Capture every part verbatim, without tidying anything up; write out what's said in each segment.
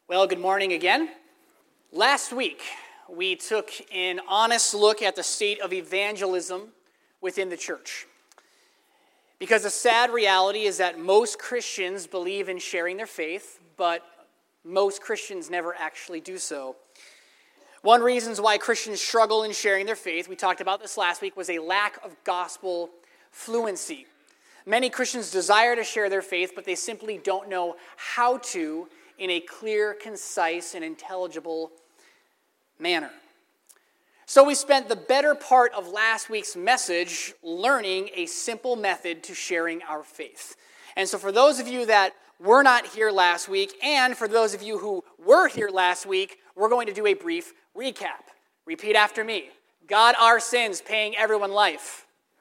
Well, good morning again. Last week, we took an honest look at the state of evangelism within the church. Because the sad reality is that most Christians believe in sharing their faith, but most Christians never actually do so. One reason why Christians struggle in sharing their faith, we talked about this last week, was a lack of gospel fluency. Many Christians desire to share their faith, but they simply don't know how to in a clear, concise, and intelligible manner. So we spent the better part of last week's message learning a simple method to sharing our faith. And so for those of you that were not here last week, and for those of you who were here last week, we're going to do a brief recap. Repeat after me. God our sins, paying everyone life.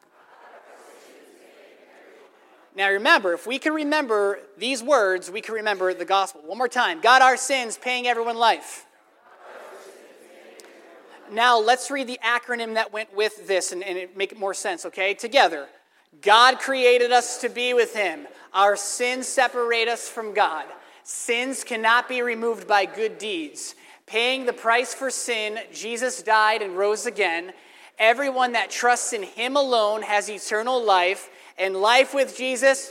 Now remember, if we can remember these words, we can remember the gospel. One more time. God our sins, paying everyone life. Now let's read the acronym that went with this and, and it make it more sense, okay? Together. God created us to be with him. Our sins separate us from God. Sins cannot be removed by good deeds. Paying the price for sin, Jesus died and rose again. Everyone that trusts in him alone has eternal life. And life with Jesus.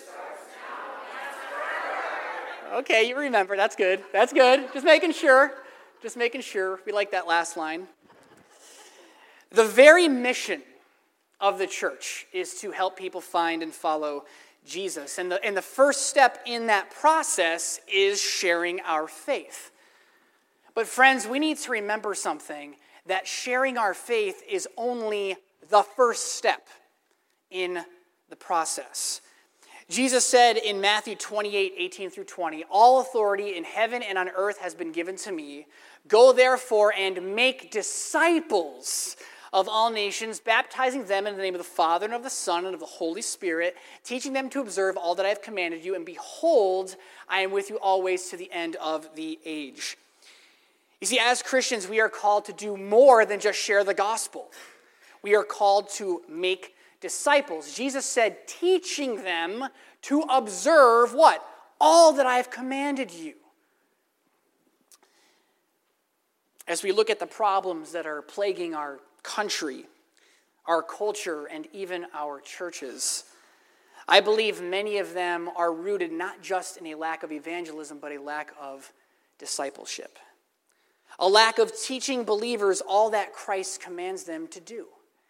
Okay, you remember. That's good. That's good. Just making sure. Just making sure. We like that last line. The very mission of the church is to help people find and follow Jesus. And the, and the first step in that process is sharing our faith. But friends, we need to remember something, that sharing our faith is only the first step in the process. Jesus said in Matthew twenty-eight, eighteen through twenty, "All authority in heaven and on earth has been given to me. Go therefore and make disciples of all nations, baptizing them in the name of the Father and of the Son and of the Holy Spirit, teaching them to observe all that I have commanded you. And behold, I am with you always to the end of the age." You see, as Christians, we are called to do more than just share the gospel. We are called to make disciples. Jesus said, teaching them to observe what? All that I have commanded you. As we look at the problems that are plaguing our country, our culture, and even our churches, I believe many of them are rooted not just in a lack of evangelism, but a lack of discipleship. A lack of teaching believers all that Christ commands them to do.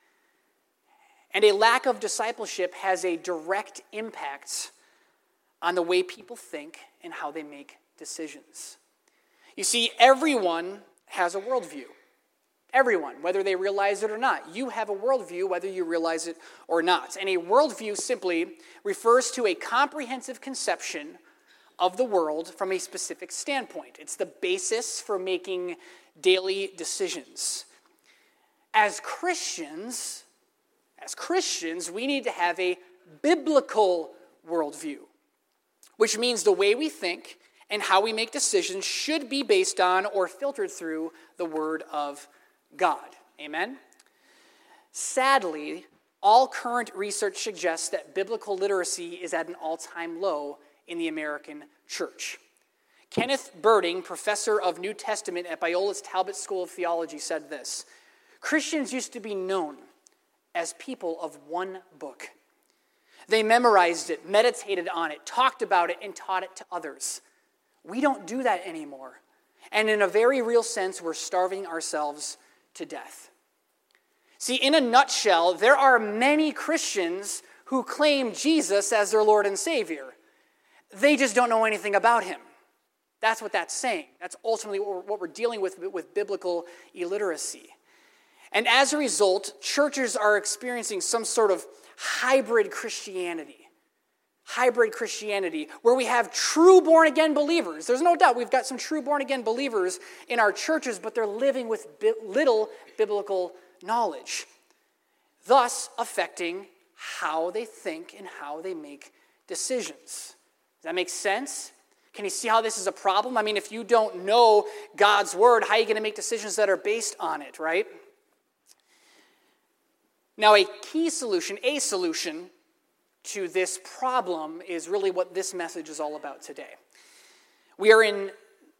And a lack of discipleship has a direct impact on the way people think and how they make decisions. You see, everyone has a worldview. Everyone, whether they realize it or not. You have a worldview, whether you realize it or not. And a worldview simply refers to a comprehensive conception of the world from a specific standpoint. It's the basis for making daily decisions. As Christians, As Christians, we need to have a biblical worldview, which means the way we think and how we make decisions should be based on or filtered through the Word of God. Amen? Sadly, all current research suggests that biblical literacy is at an all-time low in the American church. Kenneth Birding, professor of New Testament at Biola's Talbot School of Theology, said this: "Christians used to be known as people of one book. They memorized it, meditated on it, talked about it, and taught it to others. We don't do that anymore. And in a very real sense, we're starving ourselves to death." See, in a nutshell, there are many Christians who claim Jesus as their Lord and Savior. They just don't know anything about him. That's what that's saying. That's ultimately what we're dealing with with biblical illiteracy. And as a result, churches are experiencing some sort of hybrid Christianity. Hybrid Christianity, where we have true born-again believers. There's no doubt we've got some true born-again believers in our churches, but they're living with bi- little biblical knowledge, thus affecting how they think and how they make decisions. Does that make sense? Can you see how this is a problem? I mean, if you don't know God's word, how are you going to make decisions that are based on it, right? Now, a key solution, a solution to this problem is really what this message is all about today. We are in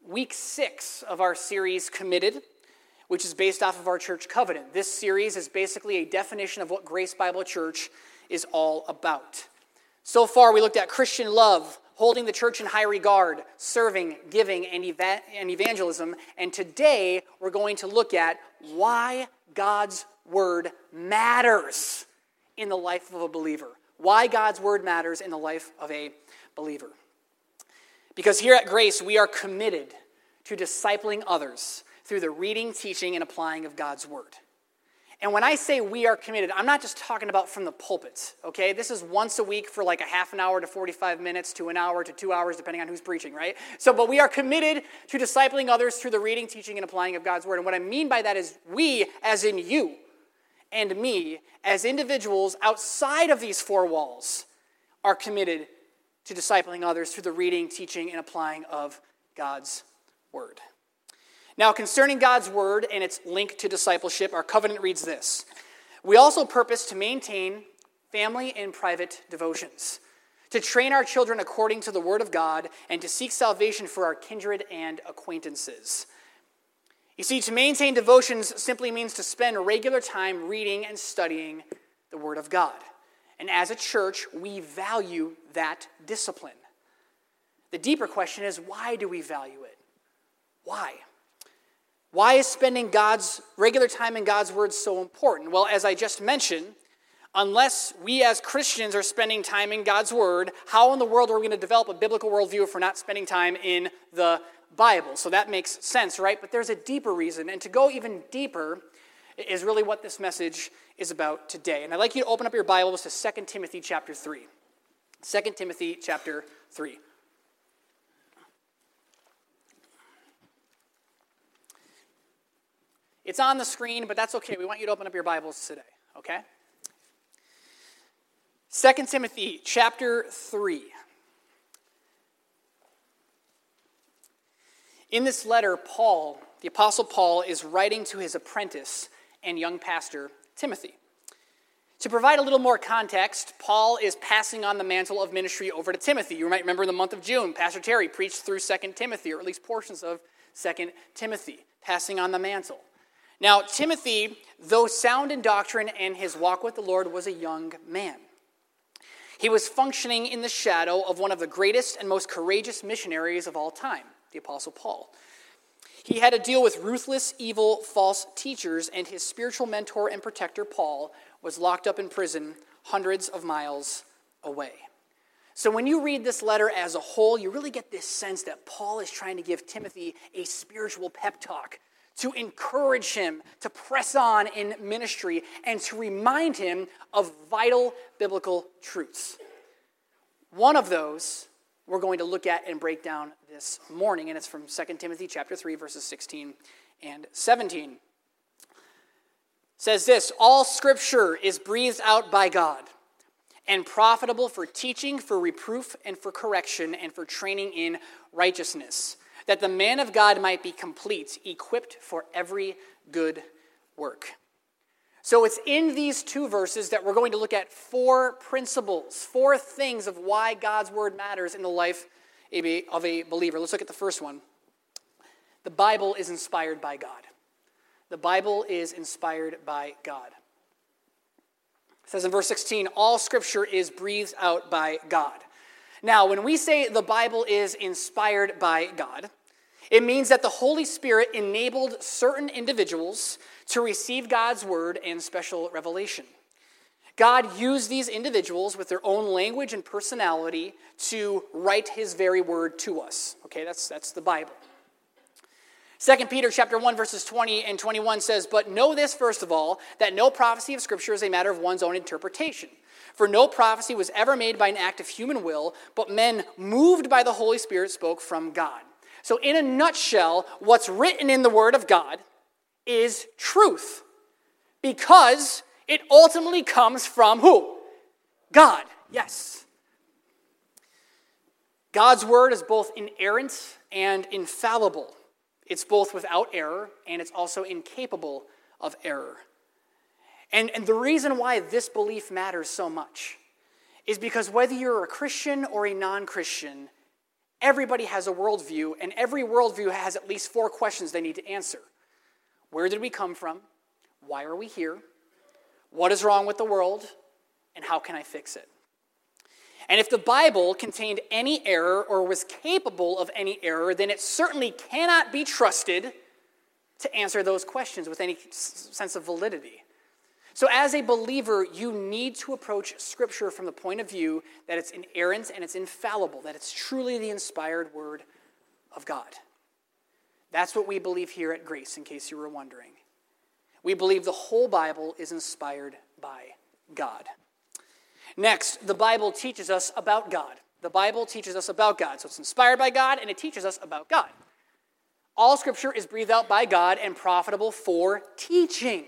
week six of our series, Committed, which is based off of our church covenant. This series is basically a definition of what Grace Bible Church is all about. So far, we looked at Christian love, holding the church in high regard, serving, giving, and, eva- and evangelism. And today, we're going to look at why God's word matters in the life of a believer. Why God's word matters in the life of a believer. Because here at Grace, we are committed to discipling others through the reading, teaching, and applying of God's word. And when I say we are committed, I'm not just talking about from the pulpit, okay? This is once a week for like a half an hour to forty-five minutes to an hour to two hours, depending on who's preaching, right? So, but we are committed to discipling others through the reading, teaching, and applying of God's word. And what I mean by that is we, as in you, and me, as individuals outside of these four walls, are committed to discipling others through the reading, teaching, and applying of God's word. Now, concerning God's word and its link to discipleship, our covenant reads this. We also purpose to maintain family and private devotions, to train our children according to the word of God, and to seek salvation for our kindred and acquaintances. You see, to maintain devotions simply means to spend regular time reading and studying the word of God. And as a church, we value that discipline. The deeper question is, why do we value it? Why? Why is spending God's regular time in God's word so important? Well, as I just mentioned, unless we as Christians are spending time in God's word, how in the world are we going to develop a biblical worldview if we're not spending time in the Bible? So that makes sense, right? But there's a deeper reason, and to go even deeper is really what this message is about today. And I'd like you to open up your Bibles to Second Timothy chapter three. Second Timothy chapter three. It's on the screen, but that's okay. We want you to open up your Bibles today, okay? Second Timothy chapter three. In this letter, Paul, the Apostle Paul, is writing to his apprentice and young pastor, Timothy. To provide a little more context, Paul is passing on the mantle of ministry over to Timothy. You might remember in the month of June, Pastor Terry preached through Second Timothy, or at least portions of Second Timothy, passing on the mantle. Now, Timothy, though sound in doctrine and his walk with the Lord, was a young man. He was functioning in the shadow of one of the greatest and most courageous missionaries of all time, the Apostle Paul. He had to deal with ruthless, evil, false teachers, and his spiritual mentor and protector, Paul, was locked up in prison hundreds of miles away. So when you read this letter as a whole, you really get this sense that Paul is trying to give Timothy a spiritual pep talk, to encourage him to press on in ministry and to remind him of vital biblical truths. One of those we're going to look at and break down this morning, and it's from Second Timothy chapter three, verses sixteen and seventeen. It says this, all scripture is breathed out by God and profitable for teaching, for reproof, and for correction, and for training in righteousness, that the man of God might be complete, equipped for every good work. So it's in these two verses that we're going to look at four principles, four things of why God's word matters in the life of a believer. Let's look at the first one. The Bible is inspired by God. The Bible is inspired by God. It says in verse sixteen, all scripture is breathed out by God. Now, when we say the Bible is inspired by God, it means that the Holy Spirit enabled certain individuals to receive God's word and special revelation. God used these individuals with their own language and personality to write his very word to us. Okay, that's, that's the Bible. Second Peter chapter one, verses twenty and twenty-one says, but know this, first of all, that no prophecy of Scripture is a matter of one's own interpretation. For no prophecy was ever made by an act of human will, but men moved by the Holy Spirit spoke from God. So in a nutshell, what's written in the Word of God is truth, because it ultimately comes from who? God, yes. God's Word is both inerrant and infallible. It's both without error, and it's also incapable of error. And, and the reason why this belief matters so much is because whether you're a Christian or a non-Christian, Everybody has a worldview, and every worldview has at least four questions they need to answer. Where did we come from? Why are we here? What is wrong with the world? And how can I fix it? And if the Bible contained any error or was capable of any error, then it certainly cannot be trusted to answer those questions with any sense of validity. So as a believer, you need to approach Scripture from the point of view that it's inerrant and it's infallible, that it's truly the inspired Word of God. That's what we believe here at Grace, in case you were wondering. We believe the whole Bible is inspired by God. Next, the Bible teaches us about God. The Bible teaches us about God. So it's inspired by God, and it teaches us about God. All Scripture is breathed out by God and profitable for teaching.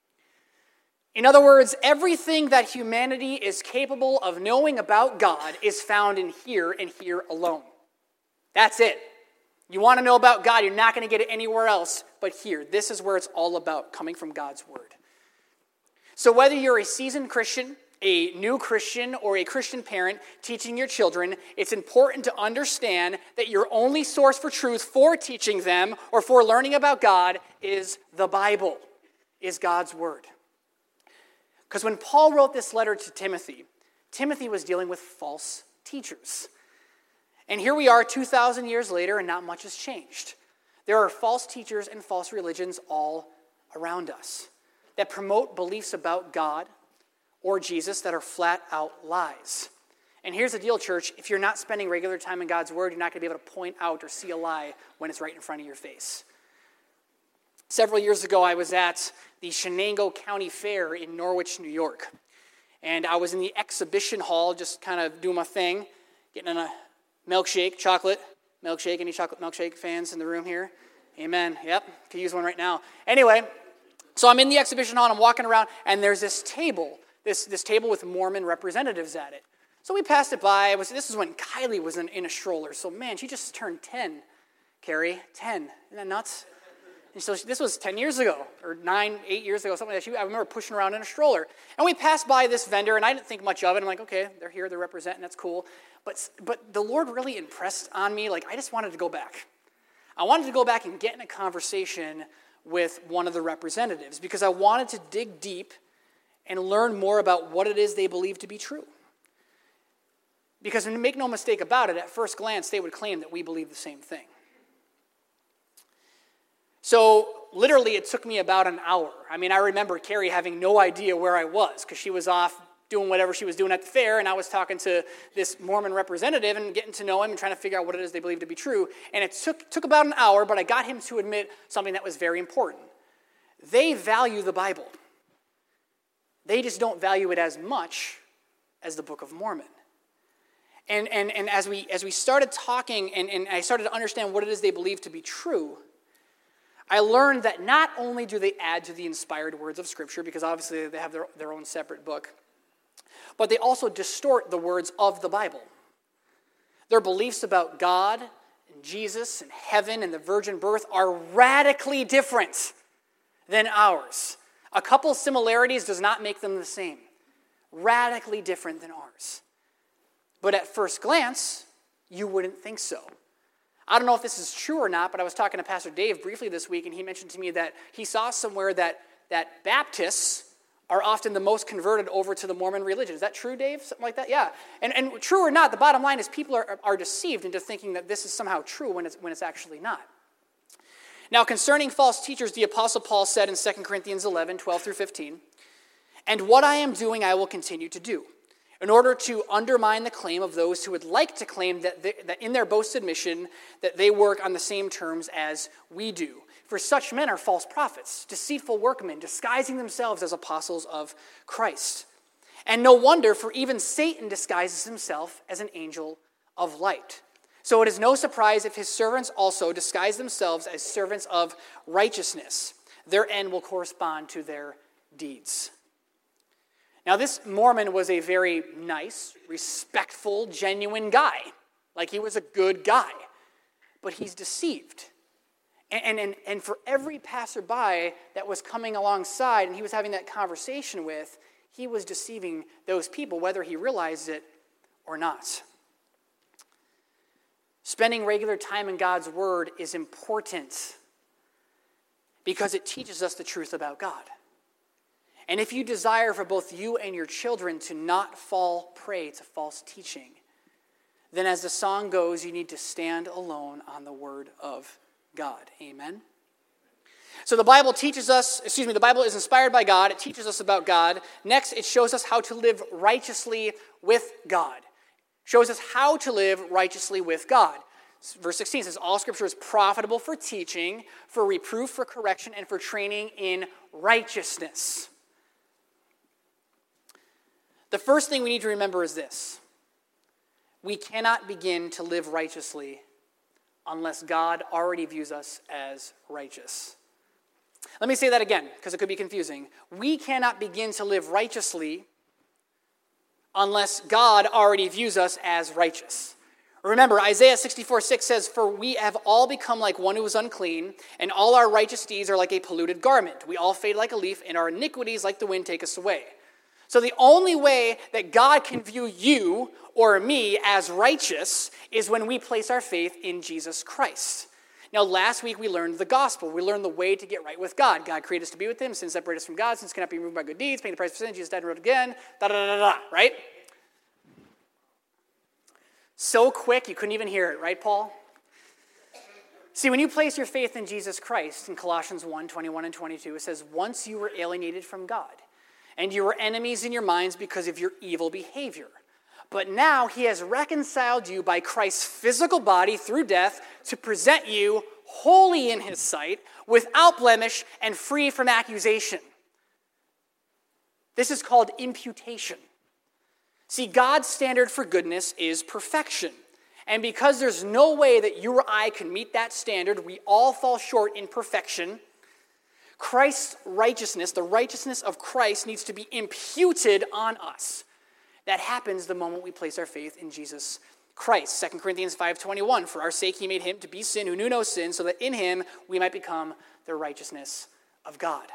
In other words, everything that humanity is capable of knowing about God is found in here and here alone. That's it. You want to know about God, you're not going to get it anywhere else but here. This is where it's all about, coming from God's Word. So whether you're a seasoned Christian, a new Christian, or a Christian parent teaching your children, it's important to understand that your only source for truth for teaching them or for learning about God is the Bible, is God's Word. Because when Paul wrote this letter to Timothy, Timothy was dealing with false teachers. And here we are two thousand years later, and not much has changed. There are false teachers and false religions all around us that promote beliefs about God or Jesus that are flat out lies. And here's the deal, church. If you're not spending regular time in God's Word, you're not going to be able to point out or see a lie when it's right in front of your face. Several years ago, I was at the Shenango County Fair in Norwich, New York. And I was in the exhibition hall just kind of doing my thing, getting a milkshake, chocolate milkshake. Any chocolate milkshake fans in the room here? Amen. Yep, could use one right now. Anyway, so I'm in the exhibition hall, and I'm walking around, and there's this table, this, this table with Mormon representatives at it. So we passed it by. It was, this is when Kylie was in, in a stroller. So, man, she just turned ten, Carrie, ten. Isn't that nuts? And so this was ten years ago, or nine, eight years ago, something like that. She, I remember pushing around in a stroller. And we passed by this vendor, and I didn't think much of it. I'm like, okay, they're here, they're representing, that's cool. But, but the Lord really impressed on me. Like, I just wanted to go back. I wanted to go back and get in a conversation with one of the representatives because I wanted to dig deep and learn more about what it is they believe to be true. Because, and make no mistake about it, at first glance, they would claim that we believe the same thing. So, literally, it took me about an hour. I mean, I remember Carrie having no idea where I was because she was off doing whatever she was doing at the fair, and I was talking to this Mormon representative and getting to know him and trying to figure out what it is they believe to be true. And it took, took about an hour, but I got him to admit something that was very important. They value the Bible. They just don't value it as much as the Book of Mormon. And, and, and as we as we started talking and, and I started to understand what it is they believe to be true, I learned that not only do they add to the inspired words of Scripture, because obviously they have their, their own separate book, but they also distort the words of the Bible. Their beliefs about God and Jesus and heaven and the virgin birth are radically different than ours. A couple similarities does not make them the same. Radically different than ours. But at first glance, you wouldn't think so. I don't know if this is true or not, but I was talking to Pastor Dave briefly this week, and he mentioned to me that he saw somewhere that, that Baptists are often the most converted over to the Mormon religion. Is that true, Dave? Something like that? Yeah. And, and true or not, the bottom line is people are, are deceived into thinking that this is somehow true when it's, when it's actually not. Now, concerning false teachers, the Apostle Paul said in Second Corinthians eleven, twelve through fifteen, "And what I am doing I will continue to do, in order to undermine the claim of those who would like to claim that, they, that in their boasted mission that they work on the same terms as we do. For such men are false prophets, deceitful workmen, disguising themselves as apostles of Christ. And no wonder, for even Satan disguises himself as an angel of light. So it is no surprise if his servants also disguise themselves as servants of righteousness. Their end will correspond to their deeds." Now, this Mormon was a very nice, respectful, genuine guy. Like, he was a good guy. But he's deceived. And, and, and for every passerby that was coming alongside and he was having that conversation with, he was deceiving those people, whether he realized it or not. Spending regular time in God's word is important because it teaches us the truth about God. And if you desire for both you and your children to not fall prey to false teaching, then as the song goes, you need to stand alone on the word of God. Amen? So the Bible teaches us, excuse me, the Bible is inspired by God. It teaches us about God. Next, it shows us how to live righteously with God. Shows us how to live righteously with God. Verse sixteen says, all Scripture is profitable for teaching, for reproof, for correction, and for training in righteousness. The first thing we need to remember is this. We cannot begin to live righteously unless God already views us as righteous. Let me say that again, because it could be confusing. We cannot begin to live righteously unless God already views us as righteous. Remember, Isaiah sixty-four six says, for we have all become like one who is unclean, and all our righteous deeds are like a polluted garment. We all fade like a leaf, and our iniquities like the wind take us away. So the only way that God can view you or me as righteous is when we place our faith in Jesus Christ. Now, last week we learned the gospel. We learned the way to get right with God. God created us to be with him. Sin separated us from God. Sin cannot be removed by good deeds. Paying the price for sin. Jesus died and rose again. Da da da da da. Right? So quick you couldn't even hear it. Right, Paul? See, when you place your faith in Jesus Christ, in Colossians one, twenty-one and twenty-two, it says, once you were alienated from God, and you were enemies in your minds because of your evil behavior. But now he has reconciled you by Christ's physical body through death to present you holy in his sight, without blemish and free from accusation. This is called imputation. See, God's standard for goodness is perfection. And because there's no way that you or I can meet that standard, we all fall short in perfection. Christ's righteousness, the righteousness of Christ, needs to be imputed on us. That happens the moment we place our faith in Jesus Christ. Second Corinthians five twenty-one, for our sake he made him to be sin who knew no sin, so that in him we might become the righteousness of God.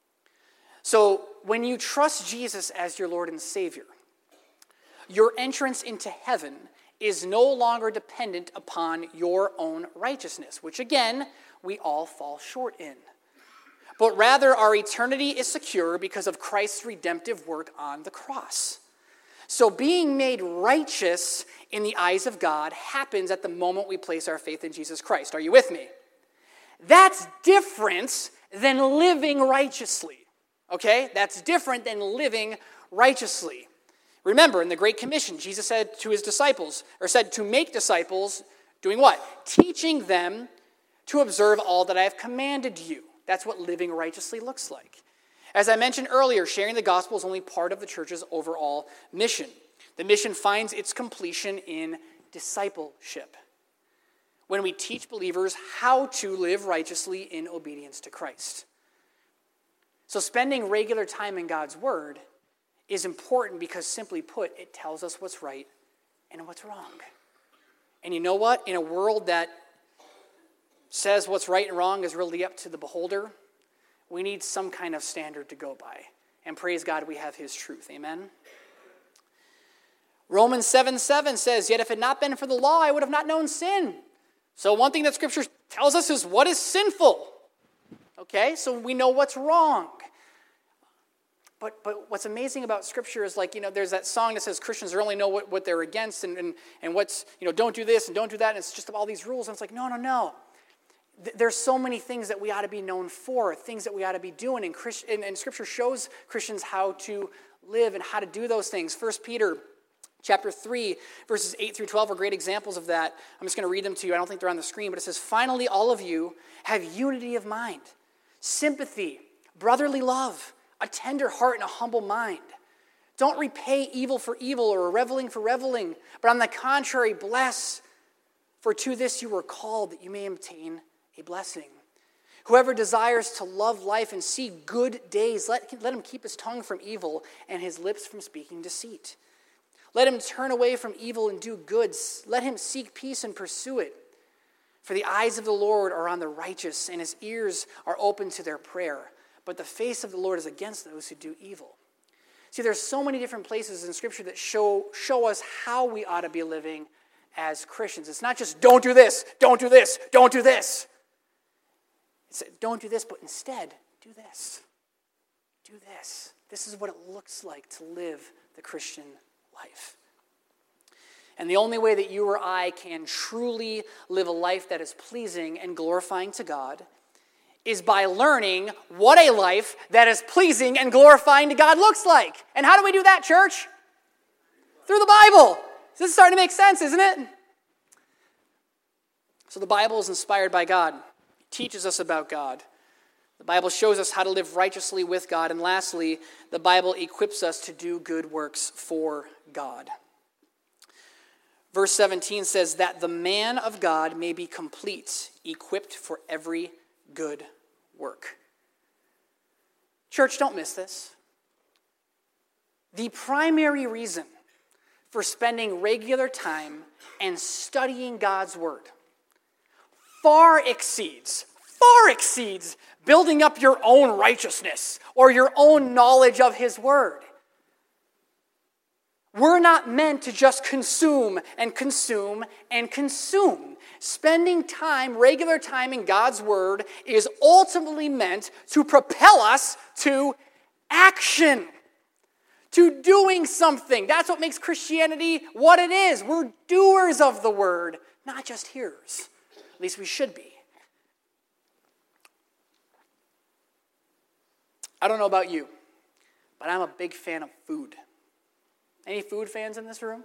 So when you trust Jesus as your Lord and Savior, your entrance into heaven is no longer dependent upon your own righteousness, which again, we all fall short in. But rather our eternity is secure because of Christ's redemptive work on the cross. So being made righteous in the eyes of God happens at the moment we place our faith in Jesus Christ. Are you with me? That's different than living righteously. Okay? That's different than living righteously. Remember, in the Great Commission, Jesus said to his disciples, or said to make disciples, doing what? Teaching them to observe all that I have commanded you. That's what living righteously looks like. As I mentioned earlier, sharing the gospel is only part of the church's overall mission. The mission finds its completion in discipleship, when we teach believers how to live righteously in obedience to Christ. So spending regular time in God's word is important because, simply put, it tells us what's right and what's wrong. And you know what? In a world that says what's right and wrong is really up to the beholder, we need some kind of standard to go by. And praise God, we have his truth. Amen? Romans seven seven says, yet if it had not been for the law, I would have not known sin. So one thing that Scripture tells us is what is sinful. Okay? So we know what's wrong. But but what's amazing about Scripture is, like, you know, there's that song that says Christians only know what, what they're against and, and, and what's, you know, don't do this and don't do that. And it's just all these rules. And it's like, no, no, no. There's so many things that we ought to be known for, things that we ought to be doing. And, Christ, and, and Scripture shows Christians how to live and how to do those things. First Peter chapter three, verses eight through twelve are great examples of that. I'm just going to read them to you. I don't think they're on the screen, but it says, finally, all of you have unity of mind, sympathy, brotherly love, a tender heart and a humble mind. Don't repay evil for evil or reveling for reveling, but on the contrary, bless, for to this you were called, that you may obtain a blessing. Whoever desires to love life and see good days, let, let him keep his tongue from evil and his lips from speaking deceit. Let him turn away from evil and do good. Let him seek peace and pursue it. For the eyes of the Lord are on the righteous, and his ears are open to their prayer. But the face of the Lord is against those who do evil. See, there's so many different places in Scripture that show, show us how we ought to be living as Christians. It's not just don't do this, don't do this, don't do this. It's don't do this, but instead, do this. Do this. This is what it looks like to live the Christian life. And the only way that you or I can truly live a life that is pleasing and glorifying to God is by learning what a life that is pleasing and glorifying to God looks like. And how do we do that, church? Through the Bible. This is starting to make sense, isn't it? So the Bible is inspired by God. It teaches us about God. The Bible shows us how to live righteously with God. And lastly, the Bible equips us to do good works for God. Verse seventeen says that the man of God may be complete, equipped for every good work. Church, don't miss this. The primary reason for spending regular time and studying God's word far exceeds, far exceeds building up your own righteousness or your own knowledge of his word. We're not meant to just consume and consume and consume. Spending time, regular time in God's word is ultimately meant to propel us to action, to doing something. That's what makes Christianity what it is. We're doers of the word, not just hearers. At least we should be. I don't know about you, but I'm a big fan of food. Any food fans in this room?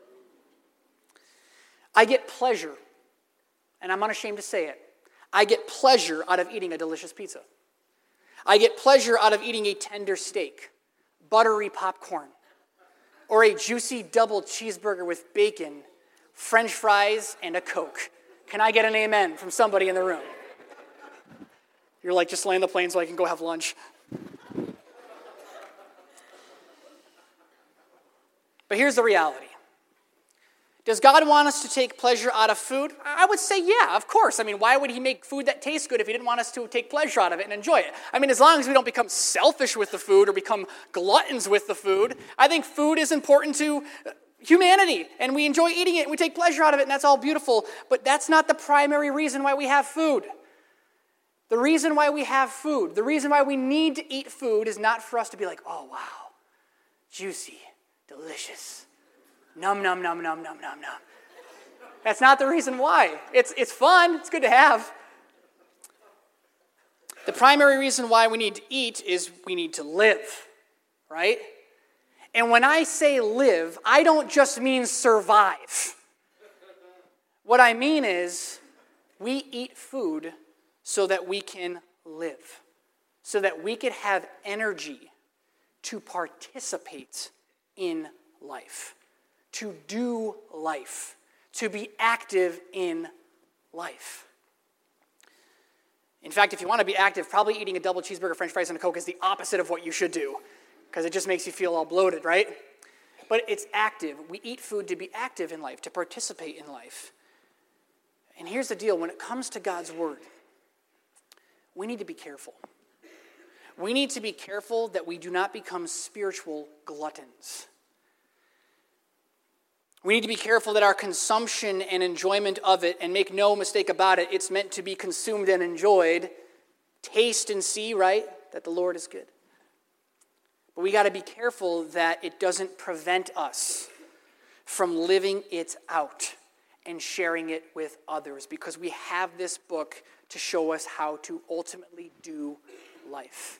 I get pleasure, and I'm unashamed to say it, I get pleasure out of eating a delicious pizza. I get pleasure out of eating a tender steak, buttery popcorn, or a juicy double cheeseburger with bacon, French fries, and a Coke. Can I get an amen from somebody in the room? You're like, just land the plane so I can go have lunch. But here's the reality. Does God want us to take pleasure out of food? I would say, yeah, of course. I mean, why would he make food that tastes good if he didn't want us to take pleasure out of it and enjoy it? I mean, as long as we don't become selfish with the food or become gluttons with the food, I think food is important to humanity, and we enjoy eating it, and we take pleasure out of it, and that's all beautiful, but that's not the primary reason why we have food. The reason why we have food, the reason why we need to eat food is not for us to be like, oh, wow, juicy, delicious. Num, num, num, num, num, num, num. That's not the reason why. It's, it's fun. It's good to have. The primary reason why we need to eat is we need to live, right? And when I say live, I don't just mean survive. What I mean is we eat food so that we can live, so that we could have energy to participate in life, to do life, to be active in life. In fact, if you want to be active, probably eating a double cheeseburger, French fries, and a Coke is the opposite of what you should do, because it just makes you feel all bloated, right? But it's active. We eat food to be active in life, to participate in life. And here's the deal. When it comes to God's word, we need to be careful. We need to be careful that we do not become spiritual gluttons. We need to be careful that our consumption and enjoyment of it, and make no mistake about it, it's meant to be consumed and enjoyed. Taste and see, right, that the Lord is good. But we got to be careful that it doesn't prevent us from living it out and sharing it with others, because we have this book to show us how to ultimately do life.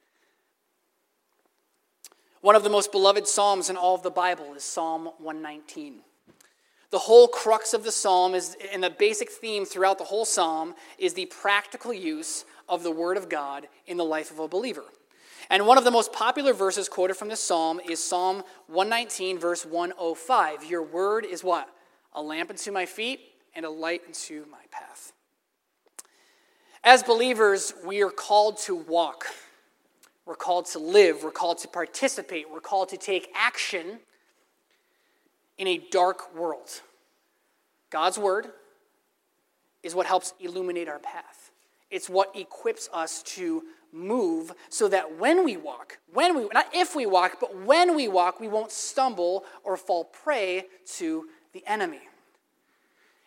One of the most beloved psalms in all of the Bible is Psalm one nineteen. The whole crux of the psalm is, and the basic theme throughout the whole psalm, is the practical use of the word of God in the life of a believer. And one of the most popular verses quoted from this psalm is Psalm one nineteen, verse one oh five. Your word is what? A lamp unto my feet and a light unto my path. As believers, we are called to walk. We're called to live. We're called to participate. We're called to take action in a dark world. God's word is what helps illuminate our path. It's what equips us to move so that when we walk, when we, not if we walk, but when we walk, we won't stumble or fall prey to the enemy.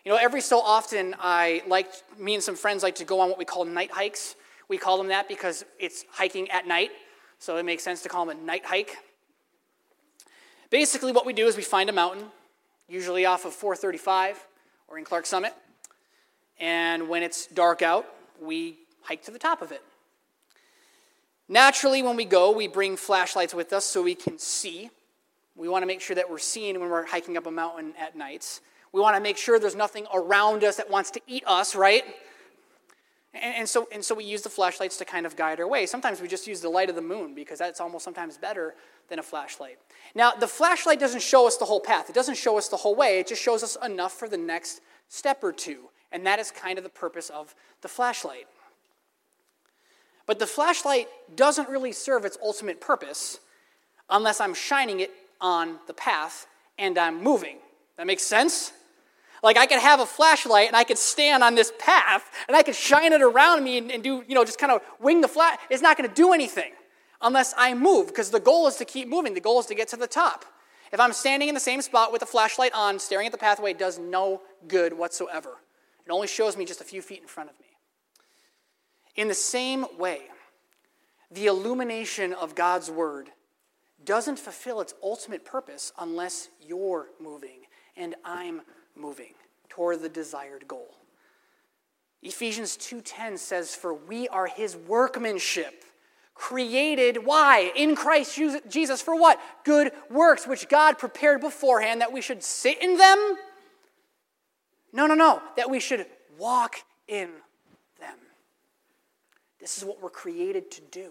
You know, every so often, I like, me and some friends like to go on what we call night hikes. We call them that because it's hiking at night, so it makes sense to call them a night hike. Basically, what we do is we find a mountain, usually off of four thirty-five or in Clark Summit, and when it's dark out, we hike to the top of it. Naturally, when we go, we bring flashlights with us so we can see. We want to make sure that we're seeing when we're hiking up a mountain at nights. We want to make sure there's nothing around us that wants to eat us, right? And, and so and so we use the flashlights to kind of guide our way. Sometimes we just use the light of the moon because that's almost sometimes better than a flashlight. Now, the flashlight doesn't show us the whole path. It doesn't show us the whole way. It just shows us enough for the next step or two. And that is kind of the purpose of the flashlight. But the flashlight doesn't really serve its ultimate purpose unless I'm shining it on the path and I'm moving. That makes sense? Like I could have a flashlight and I could stand on this path and I could shine it around me and, and do, you know, just kind of wing the flash. It's not going to do anything unless I move, because the goal is to keep moving. The goal is to get to the top. If I'm standing in the same spot with the flashlight on, staring at the pathway, it does no good whatsoever. It only shows me just a few feet in front of me. In the same way, the illumination of God's word doesn't fulfill its ultimate purpose unless you're moving and I'm moving toward the desired goal. Ephesians two ten says, "For we are his workmanship, created," why? In Christ Jesus for what? Good works, which God prepared beforehand that we should sit in them? No, no, no. That we should walk in them. This is what we're created to do.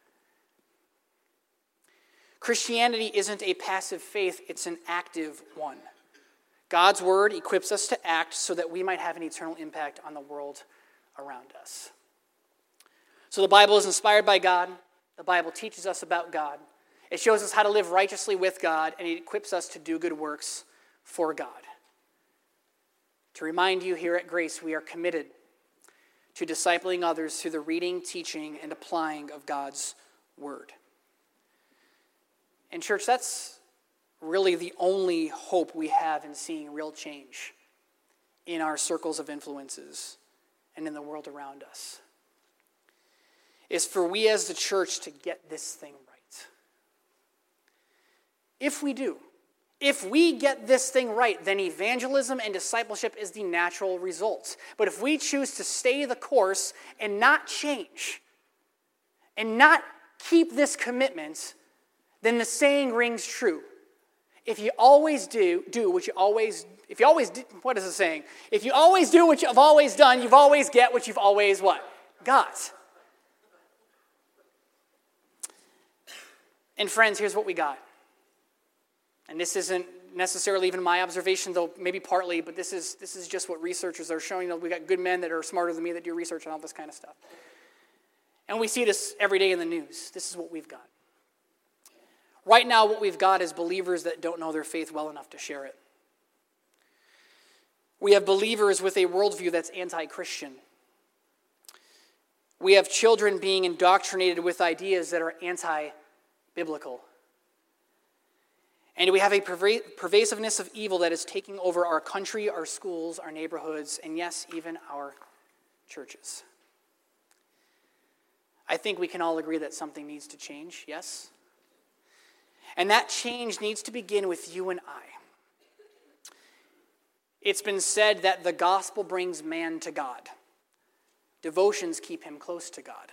Christianity isn't a passive faith, it's an active one. God's word equips us to act so that we might have an eternal impact on the world around us. So the Bible is inspired by God. The Bible teaches us about God. It shows us how to live righteously with God, and it equips us to do good works for God. To remind you, here at Grace, we are committed to discipling others through the reading, teaching, and applying of God's word. And church, that's really the only hope we have in seeing real change in our circles of influences and in the world around us, is for we as the church to get this thing right. If we do, if we get this thing right, then evangelism and discipleship is the natural result. But if we choose to stay the course and not change, and not keep this commitment, then the saying rings true. If you always do, do what you always, if you always do, what is the saying? If you always do what you've always done, you've always get what you've always what? Got. And friends, here's what we got. And this isn't necessarily even my observation, though maybe partly, but this is this is just what researchers are showing. We got good men that are smarter than me that do research on all this kind of stuff. And we see this every day in the news. This is what we've got. Right now, what we've got is believers that don't know their faith well enough to share it. We have believers with a worldview that's anti-Christian. We have children being indoctrinated with ideas that are anti-biblical. And we have a perva- pervasiveness of evil that is taking over our country, our schools, our neighborhoods, and yes, even our churches. I think we can all agree that something needs to change, yes? And that change needs to begin with you and I. It's been said that the gospel brings man to God. Devotions keep him close to God.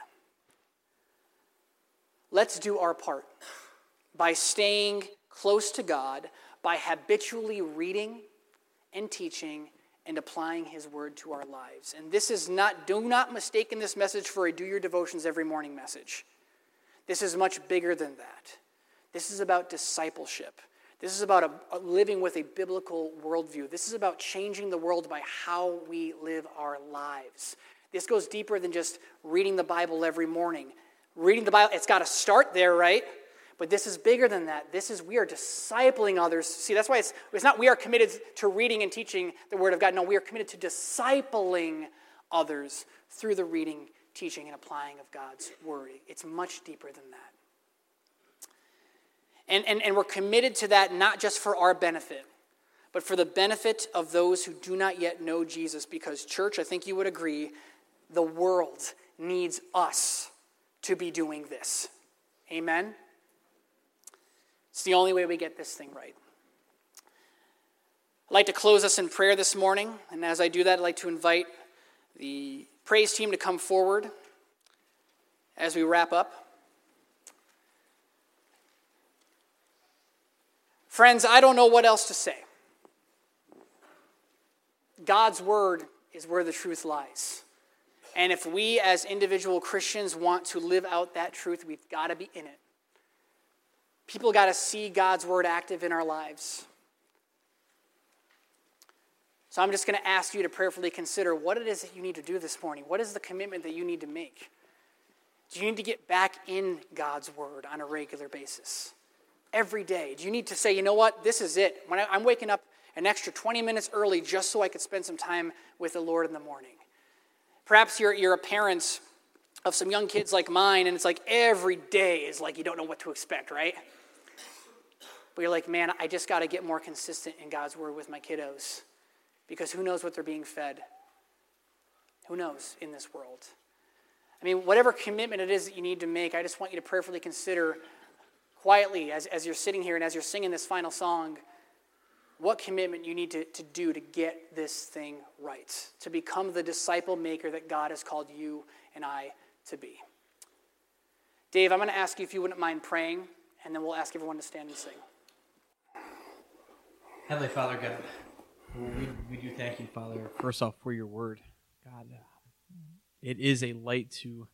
Let's do our part by staying close to God, by habitually reading and teaching and applying his word to our lives. And this is not, do not mistake in this message for a do your devotions every morning message. This is much bigger than that. This is about discipleship. This is about a, a living with a biblical worldview. This is about changing the world by how we live our lives. This goes deeper than just reading the Bible every morning. Reading the Bible, it's got to start there, right? But this is bigger than that. This is, we are discipling others. See, that's why it's, it's not we are committed to reading and teaching the Word of God. No, we are committed to discipling others through the reading, teaching, and applying of God's Word. It's much deeper than that. And, and, and we're committed to that not just for our benefit, but for the benefit of those who do not yet know Jesus, because, church, I think you would agree, the world needs us to be doing this. Amen? It's the only way we get this thing right. I'd like to close us in prayer this morning, and as I do that, I'd like to invite the praise team to come forward as we wrap up. Friends, I don't know what else to say. God's word is where the truth lies. And if we as individual Christians want to live out that truth, we've got to be in it. People got to see God's word active in our lives. So I'm just going to ask you to prayerfully consider what it is that you need to do this morning. What is the commitment that you need to make? Do you need to get back in God's word on a regular basis? Every day? Do you need to say, you know what, this is it. When I, I'm waking up an extra twenty minutes early just so I could spend some time with the Lord in the morning. Perhaps you're, you're a parent of some young kids like mine, and it's like every day is like you don't know what to expect, right? But you're like, man, I just got to get more consistent in God's word with my kiddos, because who knows what they're being fed? Who knows in this world? I mean, whatever commitment it is that you need to make, I just want you to prayerfully consider quietly as, as you're sitting here and as you're singing this final song, what commitment you need to, to do to get this thing right, to become the disciple maker that God has called you and I to be. Dave, I'm going to ask you if you wouldn't mind praying, and then we'll ask everyone to stand and sing. Heavenly Father, God, we, we do thank you, Father, first off, for your word. God, it is a light to,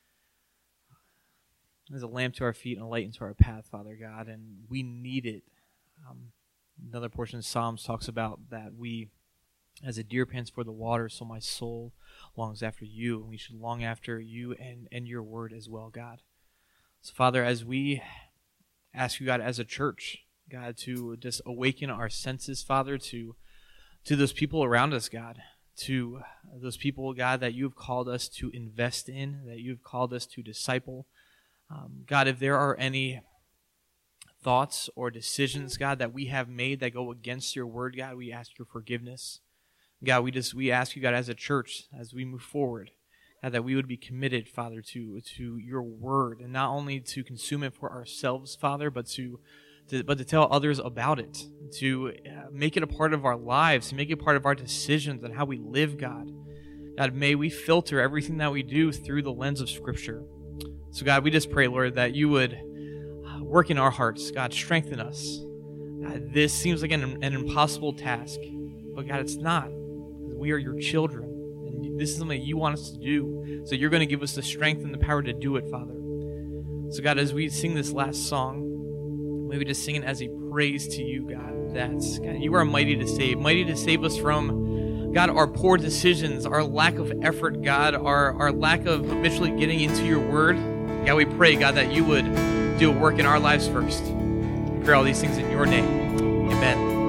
it is a lamp to our feet and a light into our path, Father God, and we need it. Um, Another portion of Psalms talks about that we, as a deer pants for the water, so my soul longs after you. We should long after you and, and your word as well, God. So, Father, as we ask you, God, as a church, God, to just awaken our senses, Father, to, to those people around us, God, to those people, God, that you have called us to invest in, that you have called us to disciple. Um, God, if there are any thoughts or decisions, God, that we have made that go against your word, God, we ask your forgiveness. God, we just we ask you, God, as a church, as we move forward, God, that we would be committed, Father, to to your word, and not only to consume it for ourselves, Father, but to, to but to tell others about it, to uh, make it a part of our lives, to make it part of our decisions and how we live, God. God, may we filter everything that we do through the lens of Scripture. So, God, we just pray, Lord, that you would work in our hearts. God, strengthen us. God, this seems like an, an impossible task, but God, it's not. We are your children, and this is something you want us to do. So you're going to give us the strength and the power to do it, Father. So God, as we sing this last song, maybe just sing it as a praise to you, God. That's God, you are mighty to save, mighty to save us from, God, our poor decisions, our lack of effort, God, our, our lack of habitually getting into your word. God, we pray, God, that you would do a work in our lives first. We pray all these things in your name.